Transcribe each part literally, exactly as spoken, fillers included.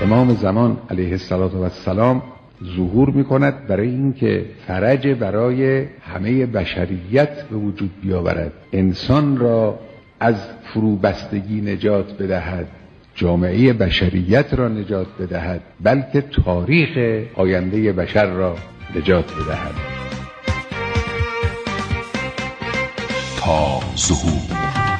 امام زمان علیه السلام ظهور میکند برای اینکه فرج برای همه بشریت به وجود بیاورد، انسان را از فروبستگی نجات بدهد، جامعه بشریت را نجات بدهد، بلکه تاریخ آینده بشر را نجات بدهد. تا ظهور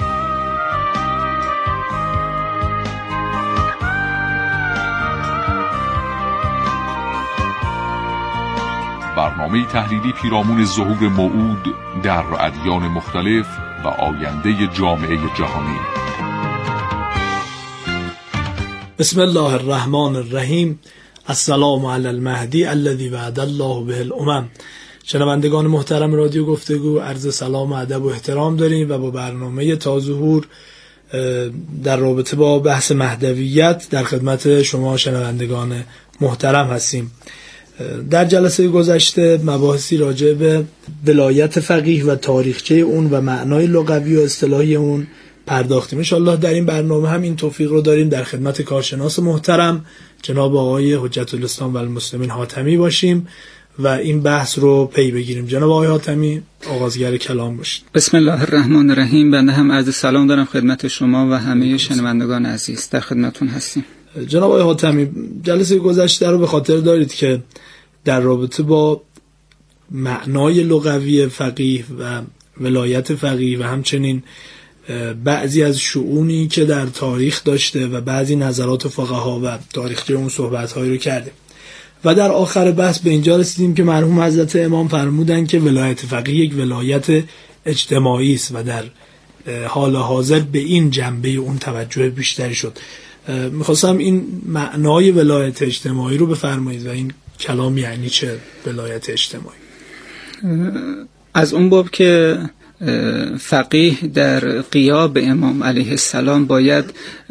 برنامه تحلیلی پیرامون ظهور موعود در ادیان مختلف و آینده جامعه جهانی. بسم الله الرحمن الرحیم. السلام علی المهدی الذی وعد الله به الامم. شنوندگان محترم رادیو گفتگو، عرض سلام و ادب و احترام داریم و با برنامه تا ظهور در رابطه با بحث مهدویت در خدمت شما شنوندگان محترم هستیم. در جلسه گذشته مباحثی راجع به ولایت فقیه و تاریخچه اون و معنای لغوی و اصطلاحی اون پرداختیم. ان شاءالله در این برنامه هم این توفیق رو داریم در خدمت کارشناس محترم جناب آقای حجت الاسلام و المسلمین حاتمی باشیم و این بحث رو پی بگیریم. جناب آقای حاتمی آغازگر کلام باشید. بسم الله الرحمن الرحیم. بنده هم عرض سلام دارم خدمت شما و همه شنوندگان عزیز، در خدمتتون هستیم. جناب آقای حاتمی، جلسه گذشته رو به خاطر دارید که در رابطه با معنای لغوی فقیه و ولایت فقیه و همچنین بعضی از شؤونی که در تاریخ داشته و بعضی نظرات فقها و تاریخچه اون صحبت‌هایی رو کردیم و در آخر بحث به اینجا رسیدیم که مرحوم حضرت امام فرمودن که ولایت فقیه یک ولایت اجتماعی است و در حال حاضر به این جنبه اون توجه بیشتری شد. میخواستم این معنای ولایت اجتماعی رو بفرمایید و این کلام یعنی چه ولایت اجتماعی؟ از اون باب که فقیه در غیاب امام علیه السلام باید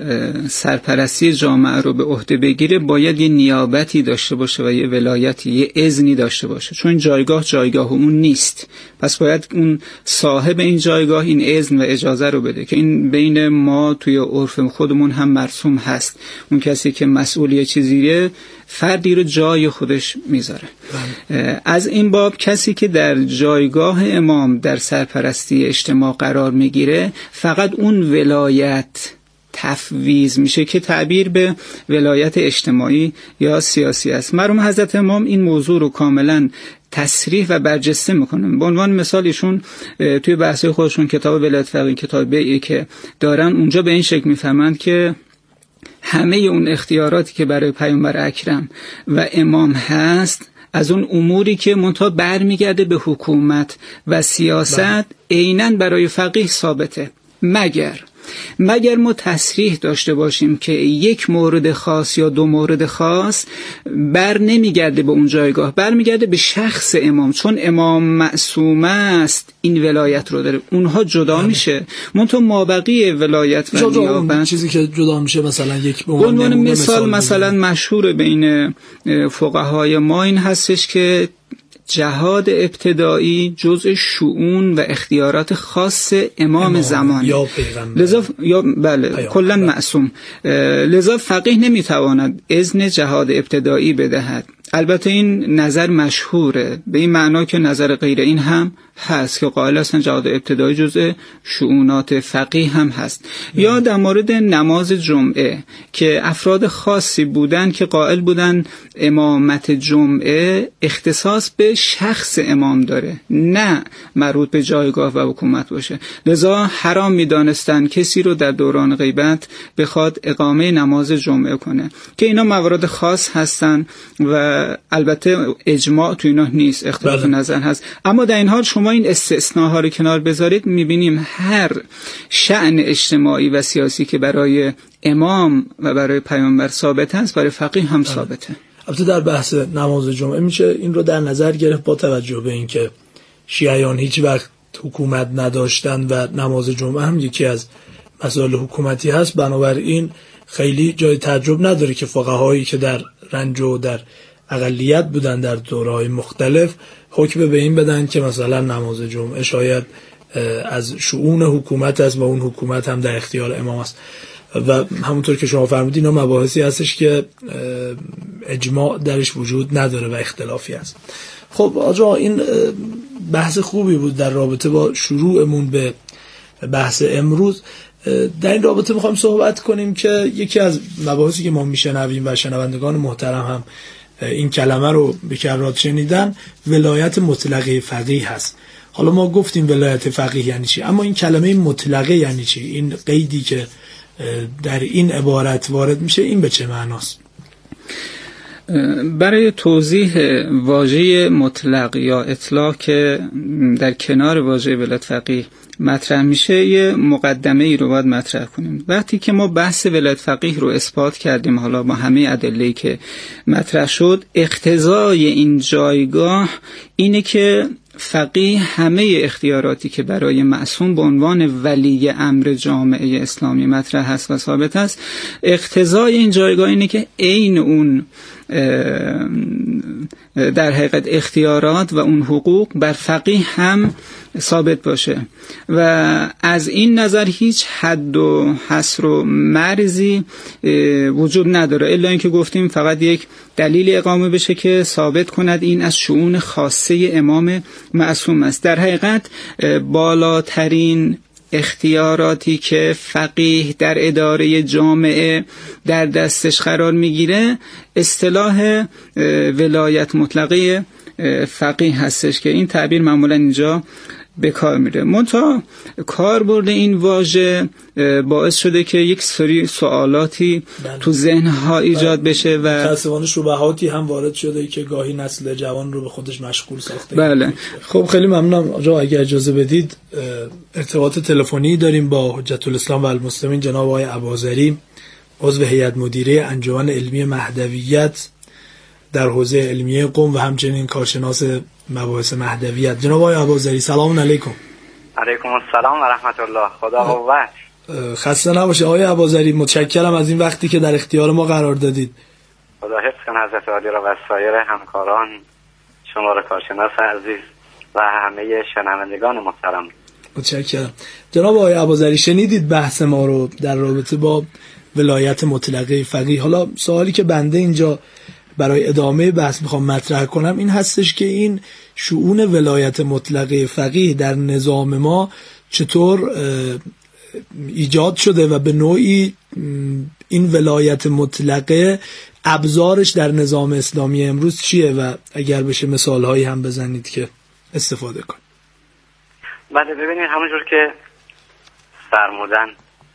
سرپرستی جامعه رو به عهده بگیره، باید یه نیابتی داشته باشه و یه ولایتی، یه اذنی داشته باشه، چون جایگاه جایگاه اون نیست. پس باید اون صاحب این جایگاه این اذن و اجازه رو بده که این بین ما توی عرف خودمون هم مرسوم هست. اون کسی که مسئولی چیزیه فردی رو جای خودش میذاره. از این باب کسی که در جایگاه امام در سرپرستی اجتماع قرار میگیره فقط اون ولایت تفویض میشه که تعبیر به ولایت اجتماعی یا سیاسی است. مرحوم حضرت امام این موضوع رو کاملا تصریح و برجسته میکنن. به عنوان مثال ایشون توی بحث خودشون کتاب ولایت فقیه، کتاب بیعی که دارن، اونجا به این شکل میفهمند که همه اون اختیاراتی که برای پیامبر اکرم و امام هست از اون اموری که منتها برمیگرده به حکومت و سیاست عیناً برای فقیه ثابته، مگر مگر ما تصریح داشته باشیم که یک مورد خاص یا دو مورد خاص بر نمیگرده به اون جایگاه، برمیگرده به شخص امام، چون امام معصوم است این ولایت رو داره، اونها جدا همه. میشه منتها مابقی ولایت و نیابت چیزی که جدا میشه مثلا یک به عنوان مثال مثلا مشهور بین فقهای ما این هستش که جهاد ابتدایی جزء شؤون و اختیارات خاص امام, امام زمان یا پیغمبر لذا یا بله کلا معصوم، لذا فقیه نمیتواند اذن جهاد ابتدایی بدهد. البته این نظر مشهوره به این معنا که نظر غیر این هم هست که قائل هستن جهاد ابتدایی جزء شؤونات فقیه هم هست. مم. یا در مورد نماز جمعه که افراد خاصی بودن که قائل بودن امامت جمعه اختصاص به شخص امام داره، نه مربوط به جایگاه و حکومت باشه، لذا حرام میدانستن کسی رو در دوران غیبت بخواد اقامه نماز جمعه کنه که اینا موارد خاص هستن و البته اجماع تو اینا نیست، اختلاف نظر هست. اما در این حال شما این استثناءها رو کنار بذارید میبینیم هر شأن اجتماعی و سیاسی که برای امام و برای پیامبر ثابت است برای فقیه هم ثابته. البته در بحث نماز جمعه میشه این رو در نظر گرفت با توجه به اینکه شیعیان هیچ وقت حکومت نداشتن و نماز جمعه هم یکی از مسائل حکومتی هست، بنابراین خیلی جای تعجب نداره که فقهایی که در رنج و در اقلیت بودن در دوره‌های مختلف حکم به این بدن که مثلا نماز جمعه شاید از شؤون حکومت است و اون حکومت هم در اختیار امام است. و همونطور که شما فرمودید اینا مباحثی هستش که اجماع درش وجود نداره و اختلافی هست. خب آقا این بحث خوبی بود در رابطه با شروعمون به بحث امروز. در این رابطه میخوایم صحبت کنیم که یکی از مباحثی که ما میشنویم و شنوندگان محترم هم این کلمه رو به کرات شنیدن، ولایت مطلقه فقیه هست. حالا ما گفتیم ولایت فقیه یعنی چی، اما این کلمه مطلقه یعنی چی؟ این قیدی که در این عبارت وارد میشه این به چه معناست؟ برای توضیح واژه مطلق یا اطلاق که در کنار واژه ولایت فقیه مطرح میشه یه مقدمه ای رو باید مطرح کنیم. وقتی که ما بحث ولایت فقیه رو اثبات کردیم، حالا با همه ادله‌ای که مطرح شد، اقتضای این جایگاه اینه که فقیه همه اختیاراتی که برای معصوم به عنوان ولی امر جامعه اسلامی مطرح هست و ثابت است، اقتضای این جایگاه اینه که عین اون در حقیقت اختیارات و اون حقوق بر فقیه هم ثابت باشه و از این نظر هیچ حد و حصر و مرزی وجود نداره، الا اینکه گفتیم فقط یک دلیل اقامه بشه که ثابت کند این از شؤون خاصه امام معصوم است. در حقیقت بالاترین اختیاراتی که فقیه در اداره جامعه در دستش قرار میگیره اصطلاح ولایت مطلقه فقیه هستش که این تعبیر معمولا اینجا به کار میره. منتها کاربرد این واژه باعث شده که یک سری سوالاتی بله. تو ذهنها ایجاد بله. بشه و متأسفانه شبهاتی هم وارد شده که گاهی نسل جوان رو به خودش مشغول ساخته. بله. خب خیلی ممنونم آقا، اگه اجازه بدید ارتباط تلفنی داریم با حجت الاسلام و المسلمین جناب آقای اباظری، عضو هیئت مدیره انجمن علمی مهدویت در حوزه علمیه قم و همچنین کارشناس مباحث مهدویت. جناب آقای اباظری سلام علیکم. علیکم السلام و رحمت الله. خدا قوت. خسته نباشه آقای اباظری، متشکرم از این وقتی که در اختیار ما قرار دادید. خدا حفظ کنه حضرت عالی را و سایر همکاران شما را کارشناس عزیز و همه شنوندگان محترم. متشکرم. جناب آقای اباظری شنیدید بحث ما رو در رابطه با ولایت مطلقه فقیه. حالا سوالی که بنده اینجا برای ادامه بحث میخوام مطرح کنم این هستش که این شؤون ولایت مطلقه فقیه در نظام ما چطور ایجاد شده و به نوعی این ولایت مطلقه ابزارش در نظام اسلامی امروز چیه و اگر بشه مثالهایی هم بزنید که استفاده کنید. بله ببینید همونجور که فرمودن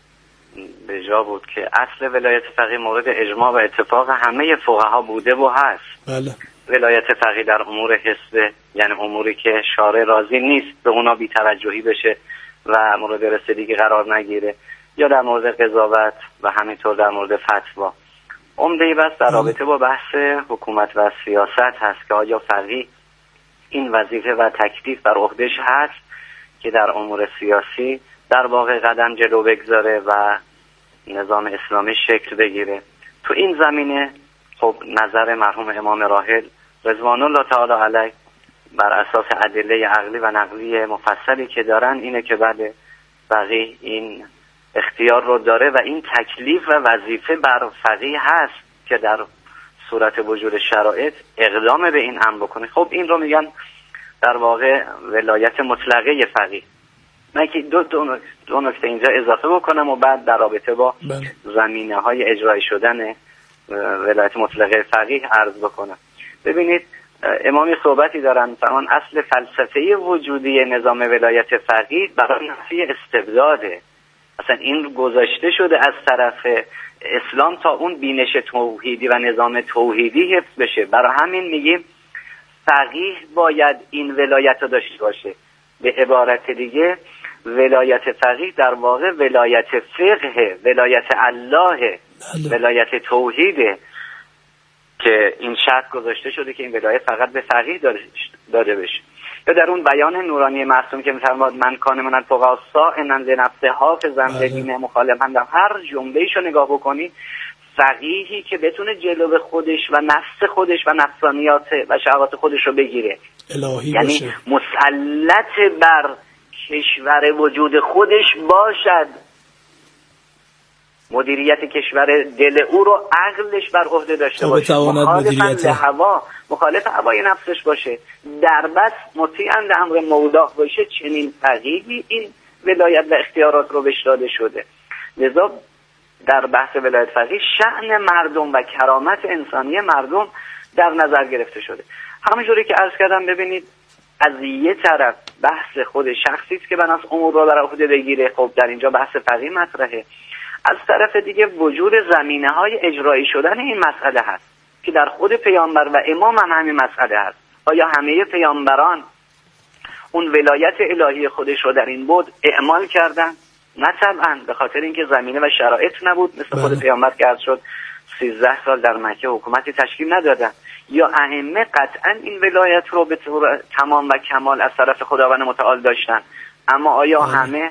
به جا بود که اصل ولایت فقیه مورد اجماع و اتفاق همه فقها بوده و هست. بله. ولایت فقیه در امور حسبه، یعنی اموری که شارع راضی نیست به اونا بی‌توجهی بشه و مورد رسیدگی قرار نگیره، یا در مورد قضاوت و همینطور در مورد فتوا. عمده بس در رابطه با بحث حکومت و سیاست هست که آیا فقیه این وظیفه و تکلیف بر عهده‌اش هست که در امور سیاسی در واقع قدم جلو بگذاره و نظام اسلامی شکل بگیره. تو این زمینه خب نظر مرحوم امام راحل رضوان الله تعالی علیه بر اساس ادله عقلی و نقلی مفصلی که دارن اینه که بله فقیه این اختیار رو داره و این تکلیف و وظیفه بر فقیه هست که در صورت وجود شرایط اقدام به این امر بکنه. خب این رو میگن در واقع ولایت مطلقه فقیه. من که دو, دو, دو نکته اینجا اضافه بکنم و بعد در رابطه با زمینه های اجرایی شدن ولایت مطلقه فقیه عرض بکنم. ببینید امامی صحبتی دارن فرمان اصل فلسفه وجودی نظام ولایت فقیه برای نفی استبداده. اصلا این گذاشته شده از طرف اسلام تا اون بینش توحیدی و نظام توحیدی حفظ بشه. برای همین میگیم فقیه باید این ولایت رو داشته باشه. به عبارت دیگه ولایت فقیه در واقع ولایت فقه، ولایت الله، ولایت توحیده که این شرط گذاشته شده که این ولایت فقط به فقیه داده بشه. یا در اون بیان نورانی معصوم که می‌فرماد من کان من الفقهاء صائنا لنفسه حافظا لدین مخالفا، در هر جمله‌ایشو نگاه بکنی فقیهی که بتونه جلو خودش و نفس خودش و نفسانیات و شهوات خودش رو بگیره، الهی یعنی باشه، مسلط بر کشور وجود خودش باشد مدیریت کشور دل او رو عقلش بر عهده داشته باشه، مخالف هوا مخالف هوای نفسش باشه، در بس مطیعاً لامر مولاه باشه، چنین فقیهی این ولایت و اختیارات رو بهش داده شده. لذا در بحث ولایت فقیه شأن مردم و کرامت انسانی مردم در نظر گرفته شده. همونجوری که عرض کردم، ببینید از یه طرف بحث خود شخصی است که بناس امور رو بر عهده بگیره، خب در اینجا بحث فقیه مطرحه. از طرف دیگه وجود زمینه‌های اجرایی شدن این مسئله هست که در خود پیامبر و امام هم همین مسئله هست. آیا همه پیامبران اون ولایت الهی خودش رو در این بود اعمال کردن؟ نه طبعا، به خاطر اینکه زمینه و شرایط نبود. مثل بله. خود پیامبر که عرض شد سیزده سال در مکه حکومتی تشکیل ندادن. یا ائمه قطعا این ولایت رو به طور تمام و کمال از طرف خداوند متعال داشتن، اما آیا بله. همه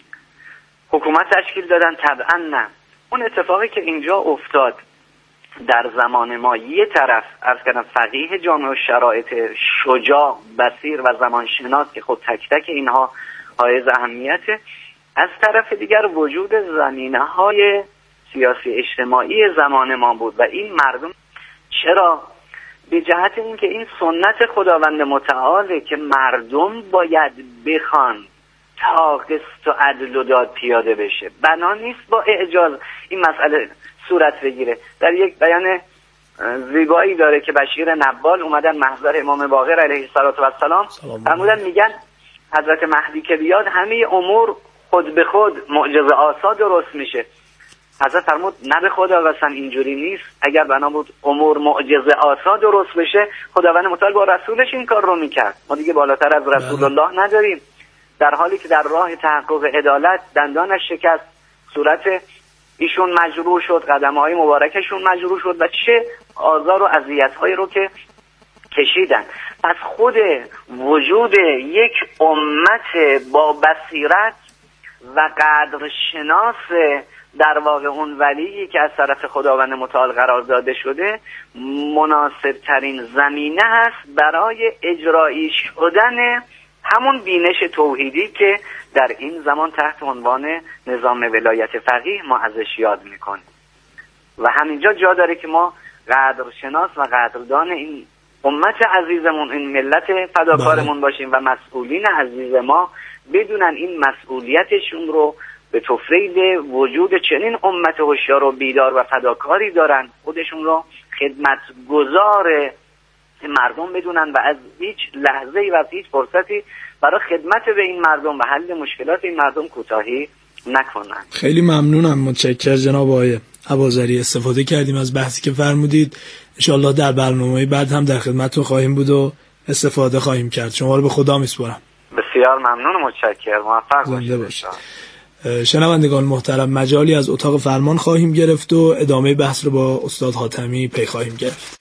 حکومت تشکیل دادن؟ طبعا نه. اون اتفاقی که اینجا افتاد در زمان ما، یه طرف عرض کردم فقیه جامع و شرایط شجاع، بصیر و زمانشناس که خود تک تک اینها حائز اهمیته، از طرف دیگر وجود زمینه‌های سیاسی اجتماعی زمان ما بود و این مردم چرا؟ به جهت اینکه این سنت خداوند متعاله که مردم باید بخوان تا قسط و عدل و داد پیاده بشه. بنا نیست با اعجاز این مسئله صورت بگیره. در یک بیان زیبایی داره که بشیر نبال اومدن محضر امام باقر علیه السلام فرمودن، میگن حضرت مهدی که بیاد همه امور خود به خود معجزه آسا درست میشه. حضرت فرمود نه به خدا قسم اینجوری نیست. اگر بنا بود امور معجزه آسا درست بشه، خداوند متعال با رسولش این کار رو میکرد. ما دیگه بالاتر از رسول الله نداریم. در حالی که در راه تحقق عدالت دندانش شکست، صورت ایشون مجروح شد، قدم‌های مبارکشون مجروح شد و چه آزار و اذیت‌هایی رو که کشیدن. پس خود وجود یک امت با بصیرت و قدر شناس در واقع اون ولیی که از طرف خداوند متعال قرار داده شده مناسب ترین زمینه هست برای اجرایی شدن همون بینش توحیدی که در این زمان تحت عنوان نظام ولایت فقیه ما ازش یاد میکنیم. و همینجا جا داره که ما قدرشناس و قدردان این امت عزیزمون، این ملت فداکارمون باشیم و مسئولین عزیز ما بدونن این مسئولیتشون رو به تفریل وجود چنین امت هوشیار و بیدار و فداکاری دارن، خودشون رو خدمتگزار مردم بدونن و از هیچ لحظه‌ای و از هیچ فرصتی برای خدمت به این مردم و حل مشکلات این مردم کوتاهی نکنن. خیلی ممنونم، متشکرم جناب آقای اباظری. استفاده کردیم از بحثی که فرمودید. انشالله در برنامه‌های بعد هم در خدمتتون خواهیم بود و استفاده خواهیم کرد. شما رو به خدا میسپارم. بسیار ممنون و متشکرم. موفق باشید. شنوندگان محترم، مجالی از اتاق فرمان خواهیم گرفت و ادامه بحث رو با استاد حاتمی پی خواهیم گرفت.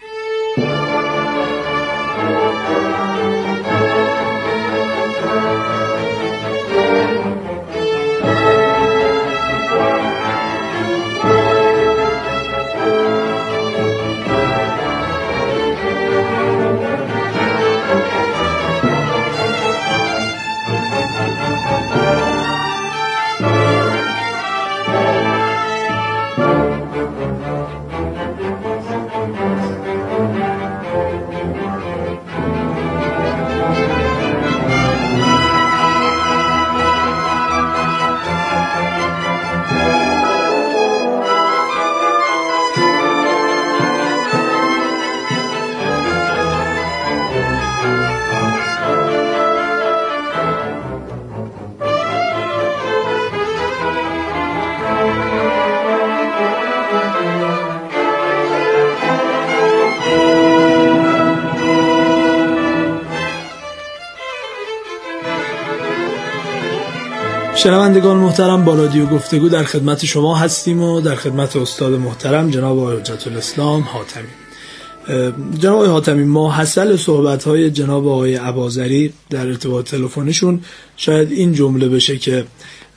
شنوندگان محترم، با رادیو گفتگو در خدمت شما هستیم و در خدمت استاد محترم جناب آقای حجت الاسلام حاتمی. جناب آقای حاتمی، ما حاصل صحبت‌های جناب آقای اباظری در ارتباط تلفنیشون شاید این جمله بشه که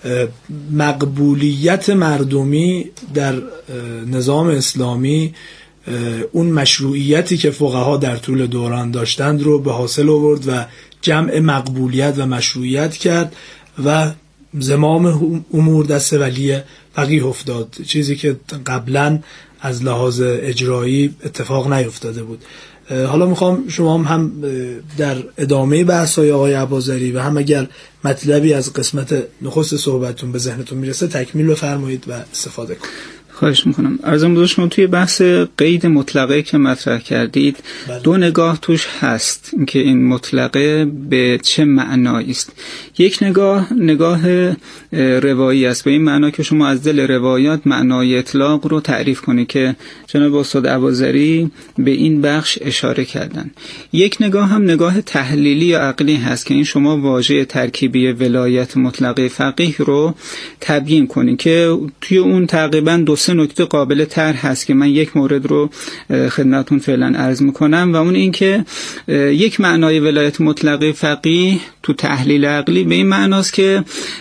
مقبولیت مردمی در نظام اسلامی اون مشروعیتی که فقها در طول دوران داشتند رو به حاصل آورد و جمع مقبولیت و مشروعیت کرد و زمام امور دست ولی فقیه افتاد، چیزی که قبلا از لحاظ اجرایی اتفاق نیفتاده بود. حالا میخوام شما هم در ادامه بحث‌های آقای عباضری و هم اگر مطلبی از قسمت نخست صحبتتون به ذهنتون میرسه تکمیل بفرمایید و استفاده کنید. خواهش میکنم. عرضم بزرگ شما توی بحث قید مطلقه که مطرح کردید بله. دو نگاه توش هست اینکه این مطلقه به چه معنایی است. یک نگاه نگاه روایی است، به این معنا که شما از دل روایات معنای اطلاق رو تعریف کنید که جناب استاد عباضری به این بخش اشاره کردن. یک نگاه هم نگاه تحلیلی یا عقلی هست که این شما واژه ترکیبی ولایت مطلقه فقیه رو تبیین کنید که توی اون تقریبا دو سه نکته قابل طرح هست که من یک مورد رو خدمتتون فعلا عرض میکنم و اون این که یک معنای ولایت مطلقه فقیه تو تحلیل عقلی به این معناست که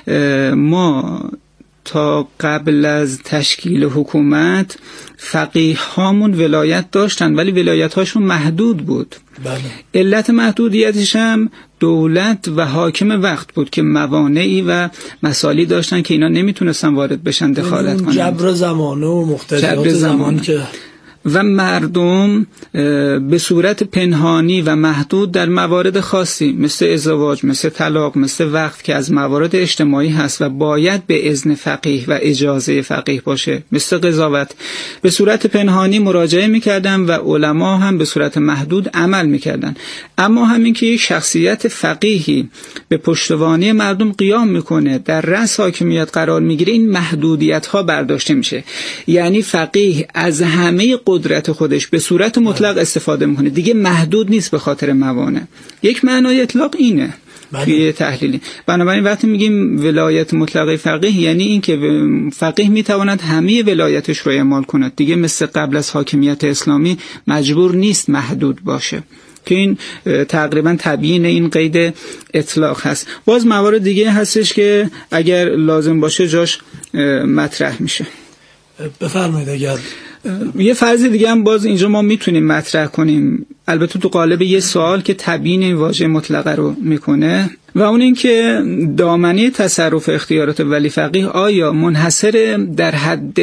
ما تا قبل از تشکیل حکومت فقیه هامون ولایت داشتن ولی ولایت هاشون محدود بود. بله. علت محدودیتش هم دولت و حاکم وقت بود که موانعی و مسائلی داشتن که اینا نمیتونستن وارد بشن دخالت کنن. جبر زمانه و مقتضیات زمان که و مردم به صورت پنهانی و محدود در موارد خاصی مثل ازدواج، مثل طلاق، مثل وقف که از موارد اجتماعی هست و باید به اذن فقیه و اجازه فقیه باشه، مثل قضاوت، به صورت پنهانی مراجعه میکردن و علما هم به صورت محدود عمل میکردن. اما همین که یک شخصیت فقیهی به پشتوانه مردم قیام میکنه، در رأس حاکمیت قرار میگیره، این محدودیت ها برداشته میشه. یعنی فقیه از همه قدرت خودش به صورت مطلق استفاده میکنه، دیگه محدود نیست به خاطر موانع. یک معنای اطلاق اینه توی تحلیلی. بنابراین وقتی میگیم ولایت مطلقه فقیه یعنی این که فقیه میتواند همه ولایتش رو اعمال کند، دیگه مثل قبل از حاکمیت اسلامی مجبور نیست محدود باشه، که این تقریبا تبیین این قید اطلاق هست. باز موارد دیگه هستش که اگر لازم باشه جاش مطرح میشه. بفرمایید. اگر یه فرض دیگه هم باز اینجا ما میتونیم مطرح کنیم، البته تو قالب یه سوال که تبیین این واژه مطلقه رو میکنه، و اون این که دامنه تصرف اختیارات ولی فقیه آیا منحصر در حد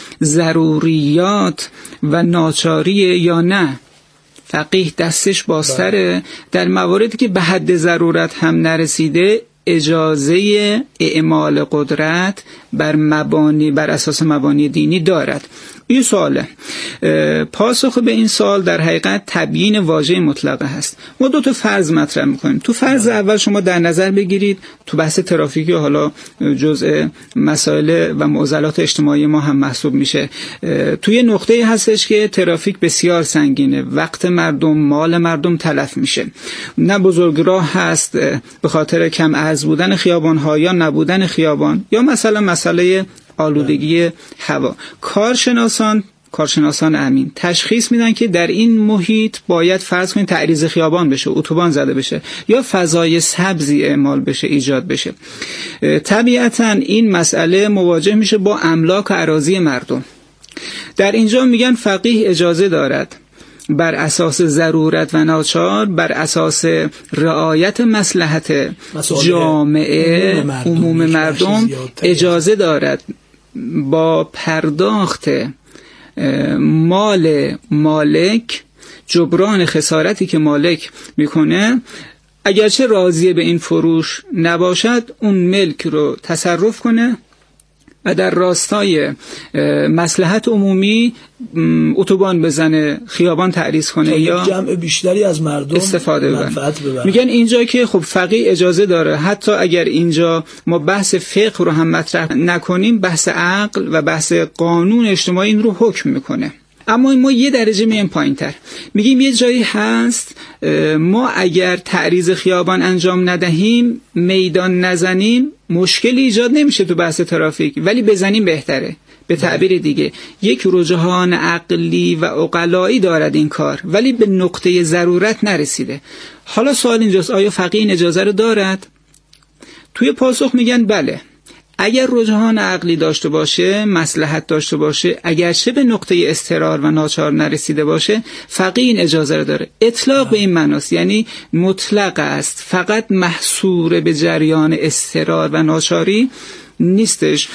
ضروریات و ناچاری یا نه؟ فقیه دستش بازتره در مواردی که به حد ضرورت هم نرسیده اجازه اعمال قدرت بر مبانی بر اساس مبانی دینی دارد. این سواله. پاسخ به این سوال در حقیقت تبیین واژه مطلقه هست. ما دو تا فرض مطرح می‌کنیم. تو فرض اول شما در نظر بگیرید تو بحث ترافیکی حالا جزء مسائل و معضلات اجتماعی ما هم محسوب میشه. توی نقطه‌ای هستش که ترافیک بسیار سنگینه، وقت مردم، مال مردم تلف میشه. نه بزرگراه هست به خاطر کم عرض بودن خیابان‌ها یا نبودن خیابان، یا مثلا مسئله آلودگی هوا. کارشناسان کارشناسان امین تشخیص میدن که در این محیط باید فرض کنید تعریض خیابان بشه، اتوبان زده بشه یا فضای سبزی اعمال بشه، ایجاد بشه. طبیعتاً این مسئله مواجه میشه با املاک و اراضی مردم. در اینجا میگن فقیه اجازه دارد بر اساس ضرورت و ناچار، بر اساس رعایت مصلحت جامعه عموم مردم اجازه دارد با پرداخت مال مالک جبران خسارتی که مالک میکنه، اگرچه راضی به این فروش نباشد اون ملک رو تصرف کنه و در راستای مصلحت عمومی اتوبان بزنه، خیابان تعریض کنه یا جمع بیشتری از مردم استفاده ببرن. میگن اینجا که خب فقیه اجازه داره، حتی اگر اینجا ما بحث فقه رو هم مطرح نکنیم، بحث عقل و بحث قانون اجتماعی این رو حکم میکنه. اما ما یه درجه میایم پایین‌تر، میگیم یه جایی هست ما اگر تعریض خیابان انجام ندهیم، میدان نزنیم، مشکلی ایجاد نمیشه تو بحث ترافیک، ولی بزنیم بهتره. به تعبیر دیگه یک رجحان عقلی و عقلایی دارد این کار، ولی به نقطه ضرورت نرسیده. حالا سوال اینجاست آیا فقیه این اجازه رو دارد؟ توی پاسخ میگن بله، اگر رجحان عقلی داشته باشه، مصلحت داشته باشه، اگرچه به نقطه اضطرار و ناچار نرسیده باشه، فقیه این اجازه رو داره. اطلاق به این معناست، یعنی مطلق است، فقط محصور به جریان اضطرار و ناچاری نیستش.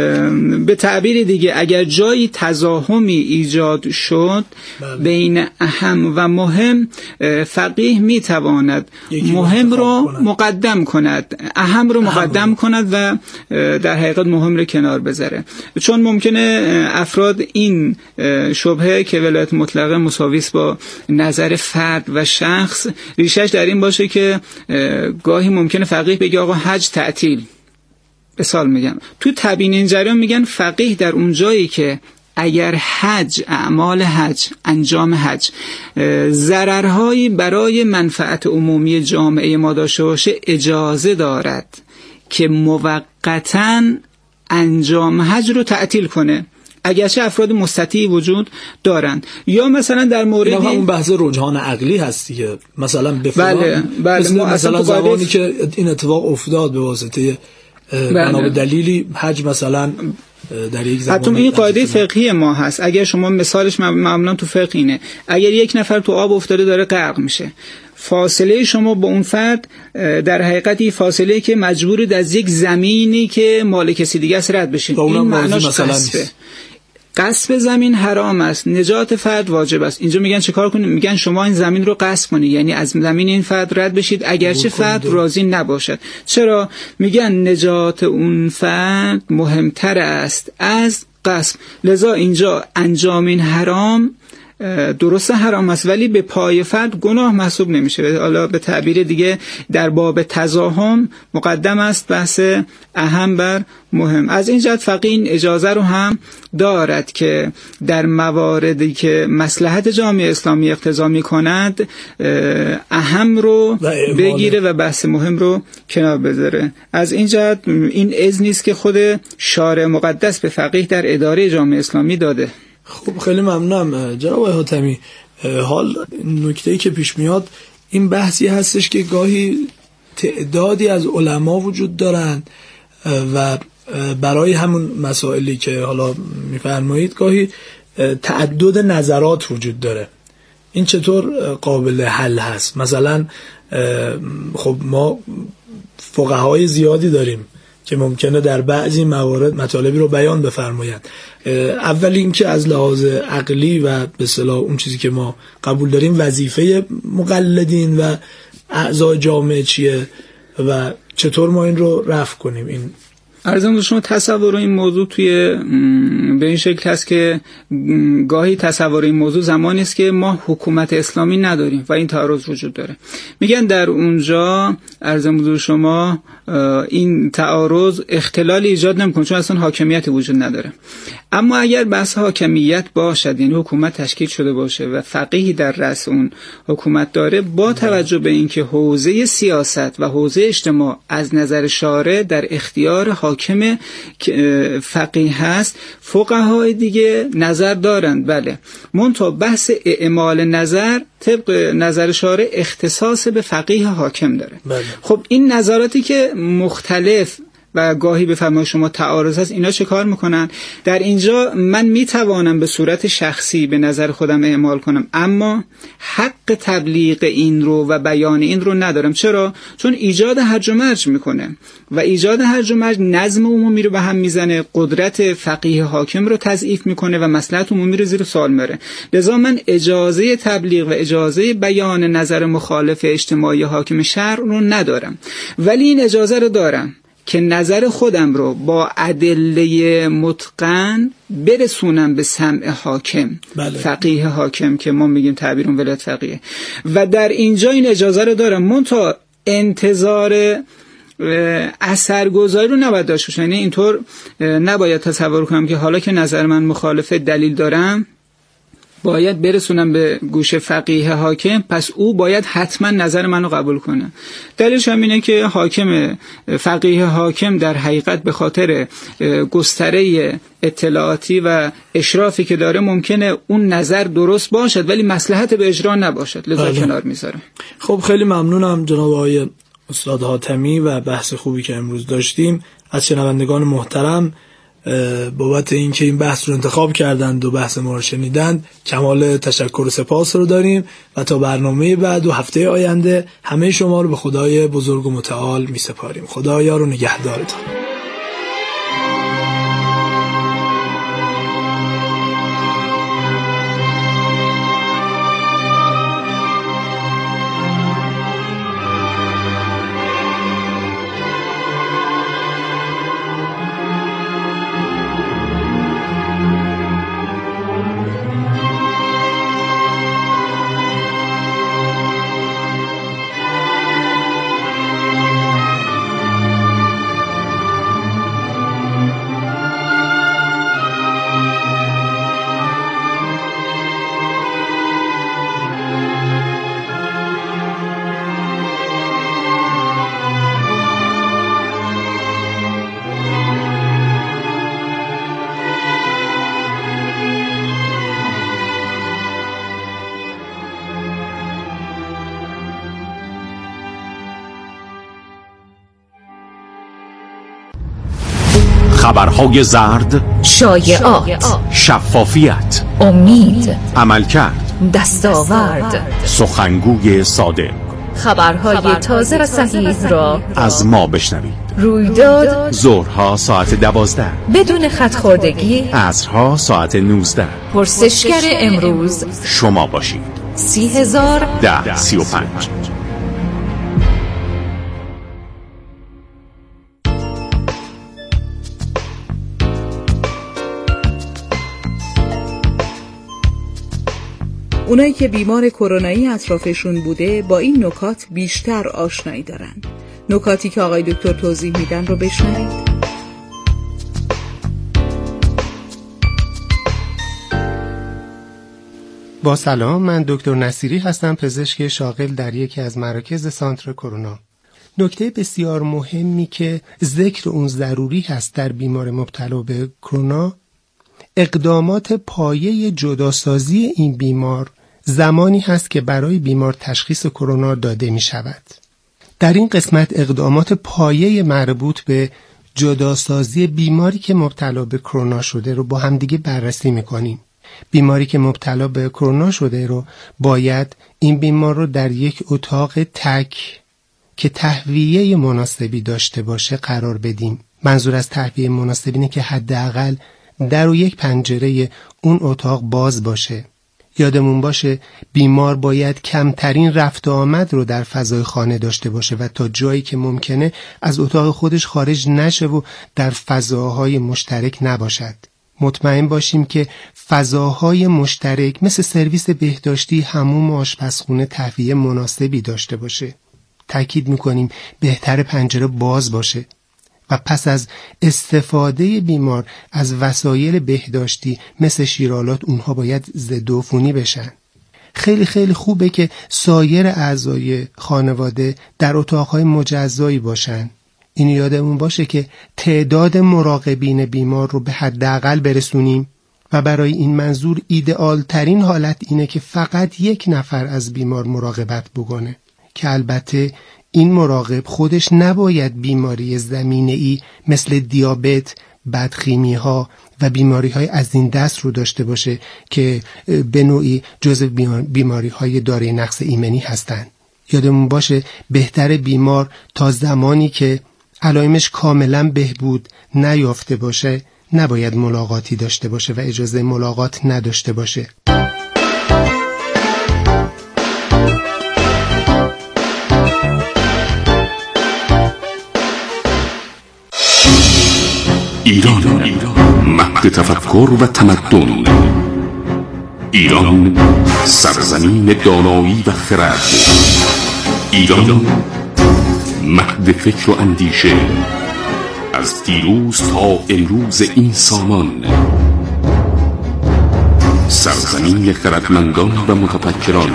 به تعبیر دیگه اگر جایی تزاحمی ایجاد شد بله. بین اهم و مهم، فقیه میتواند مهم رو مقدم کند، اهم رو مقدم رو. کند و در حقیقت مهم رو کنار بذاره. چون ممکنه افراد این شبهه که ولایت مطلقه مساوی است با نظر فرد و شخص، ریشش در این باشه که گاهی ممکنه فقیه بگه آقا حج تعطیل، مثال میگم تو تبیین این جریان میگن فقیه در اون جایی که اگر حج، اعمال حج، انجام حج ضررهایی برای منفعت عمومی جامعه ما داشته باشه، اجازه دارد که موقتاً انجام حج رو تعطیل کنه، اگرچه افراد مستطیعی وجود دارند. یا مثلا در مورد اون بحث رجحان عقلی هستی که مثلا به بله بله مثلا, مثلا زمانی که این اتفاق افتاد به واسطه بنا به دلیلی حج مثلا در یک زمان، حتی این قاعده فقهی ما هست. اگر شما مثالش معمولا تو فقه اینه، اگر یک نفر تو آب افتاده داره غرق میشه، فاصله شما با اون فرد در حقیقت این فاصله که مجبورید از یک زمینی که مال کسی دیگه است رد بشین، این معناش قصبه. غصب زمین حرام است، نجات فرد واجب است. اینجا میگن چه کار کنید؟ میگن شما این زمین رو غصب کنید، یعنی از زمین این فرد رد بشید اگرچه فرد راضی نباشد. چرا؟ میگن نجات اون فرد مهمتر است از غصب. لذا اینجا انجام این حرام درست حرام است ولی به پای فرد گناه محسوب نمیشه. حالا به تعبیر دیگه در باب تزاحم مقدم است بحث اهم بر مهم. از این جهت فقیه این اجازه رو هم دارد که در مواردی که مصلحت جامعه اسلامی اقتضا می‌کند اهم رو بگیره و بحث مهم رو کنار بذاره. از این جهت این اذنی است که خود شارع مقدس به فقیه در اداره جامعه اسلامی داده. خب خیلی ممنونم جناب آقای حاتمی. حال نکته‌ای که پیش میاد این بحثی هستش که گاهی تعدادی از علما وجود دارند و برای همون مسائلی که حالا میفرمایید گاهی تعدد نظرات وجود داره. این چطور قابل حل هست؟ مثلا خب ما فقهای زیادی داریم که ممکنه در بعضی موارد مطالبی رو بیان بفرمایند. اول این که از لحاظ عقلی و به اصطلاح اون چیزی که ما قبول داریم وظیفه مقلدین و اعضای جامعه چیه و چطور ما این رو رفع کنیم. این عرضم شما تصور این موضوع توی به این شکل هست که گاهی تصور این موضوع زمانی است که ما حکومت اسلامی نداریم و این تعارض وجود داره. میگن در اونجا عرضم شما این تعارض اختلال ایجاد نمیکنه چون اصلا حاکمیت وجود نداره. اما اگر بحث حاکمیت باشد، یعنی حکومت تشکیل شده باشه و فقیهی در رأس اون حکومت داره، با توجه به اینکه حوزه سیاست و حوزه اجتماع از نظر شارع در اختیار حاکم فقیه هست، فقهای دیگه نظر دارند بله، منتها بحث اعمال نظر طبق نظر شارع اختصاص به فقیه حاکم داره. بله. خب این نظراتی که مختلف و گاهی به فرمان شما تعارض هست، اینا چه کار میکنن؟ در اینجا من میتوانم به صورت شخصی به نظر خودم اعمال کنم، اما حق تبلیغ این رو و بیان این رو ندارم. چرا؟ چون ایجاد هرج و مرج میکنه و ایجاد هرج و مرج نظم عمومی رو به هم میزنه، قدرت فقیه حاکم رو تضعیف میکنه و مصلحت عمومی رو زیر سوال میبره. لذا من اجازه تبلیغ و اجازه بیان نظر مخالف اجتماعی حاکم شرع رو ندارم، ولی این اجازه رو دارم که نظر خودم رو با ادله متقن برسونم به سمع حاکم. بله. فقیه حاکم که ما میگیم تعبیر اون ولایت فقیه، و در اینجا این اجازه رو دارم. منتها انتظار اثرگذاری رو نباید داشته باشم، یعنی اینطور نباید تصور کنم که حالا که نظر من مخالف دلیل دارم باید برسونم به گوش فقیه حاکم، پس او باید حتما نظر منو قبول کنه. دلیلش هم اینه که حاکم فقیه حاکم در حقیقت به خاطر گستره اطلاعاتی و اشرافی که داره ممکنه اون نظر درست باشد ولی مصلحت به اجرا نباشد، لذا کنار میذاره. خب خیلی ممنونم جناب آقای استاد حاتمی و بحث خوبی که امروز داشتیم. از شنوندگان محترم بابت اینکه این بحث رو انتخاب کردند و بحث ما رو شنیدند کمال تشکر و سپاس رو داریم و تا برنامه بعد و هفته آینده همه شما رو به خدای بزرگ و متعال می سپاریم. خدایا رو نگهدارتان. خبرهای زرد، شایعات، شفافیت، امید، عملکرد، دستاورد، سخنگوی صادق. خبرهای تازه و صحیح را از ما بشنوید. رویداد ظهرها ساعت دوازده، بدون خط خوردگی عصرها ساعت نوزده. پرسشگر امروز شما باشید. سی هزار ده سی و پنج. اونایی که بیمار کرونایی اطرافشون بوده با این نکات بیشتر آشنایی دارن. نکاتی که آقای دکتر توضیح میدن رو بشنوید. با سلام، من دکتر نصیری هستم، پزشک شاغل در یکی از مراکز سانتر کرونا. نکته بسیار مهمی که ذکر اون ضروری هست در بیمار مبتلا به کرونا، اقدامات پایه جداسازی این بیمار زمانی هست که برای بیمار تشخیص کرونا داده می شود. در این قسمت اقدامات پایه مربوط به جداسازی بیماری که مبتلا به کرونا شده رو با همدیگه بررسی می کنیم. بیماری که مبتلا به کرونا شده رو باید این بیمار رو در یک اتاق تک که تهویه مناسبی داشته باشه قرار بدیم. منظور از تهویه مناسبی اینه که حداقل در و یک پنجره اون اتاق باز باشه. یادمون باشه بیمار باید کمترین رفت و آمد رو در فضای خانه داشته باشه و تا جایی که ممکنه از اتاق خودش خارج نشه و در فضاهای مشترک نباشد. مطمئن باشیم که فضاهای مشترک مثل سرویس بهداشتی، حموم و آشپزخونه تهویه مناسبی داشته باشه. تأکید میکنیم بهتر پنجره باز باشه و پس از استفاده بیمار از وسایل بهداشتی مثل شیرالات اونها باید ضدعفونی بشن. خیلی خیلی خوبه که سایر اعضای خانواده در اتاقهای مجزایی باشن. این یادمون باشه که تعداد مراقبین بیمار رو به حداقل برسونیم و برای این منظور ایدئال ترین حالت اینه که فقط یک نفر از بیمار مراقبت بکنه که البته این مراقب خودش نباید بیماری زمینه‌ای مثل دیابت، بدخیمی ها و بیماری های از این دست رو داشته باشه که به نوعی جزو بیماری های دارای نقص ایمنی هستند. یادمون باشه بهتر بیمار تا زمانی که علائمش کاملا بهبود نیافته باشه نباید ملاقاتی داشته باشه و اجازه ملاقات نداشته باشه. ایران، مهد تفکر و تمدن. ایران، سرزمین دانایی و خرد. ایران، مهد فکر و اندیشه. از دیروز تا امروز این سامان، سرزمین خردمندان و متفکران.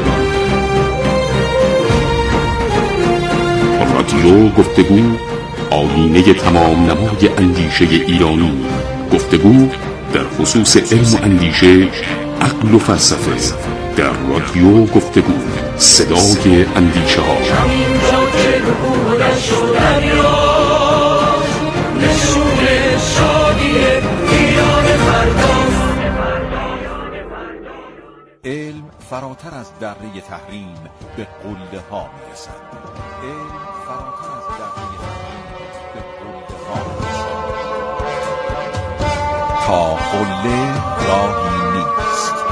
رادیو گفتگو، آیینه تمام نمای اندیشه ایرانی. گفتگو در خصوص علم و اندیشه، عقل و فلسفه. در رادیو گفتگو، صدای اندیشه ها. علم فراتر از دره تحریم به قله ها میرسد. علم فراتر از دره تحریم به قله ها میرسد. تا قله راهی نیست.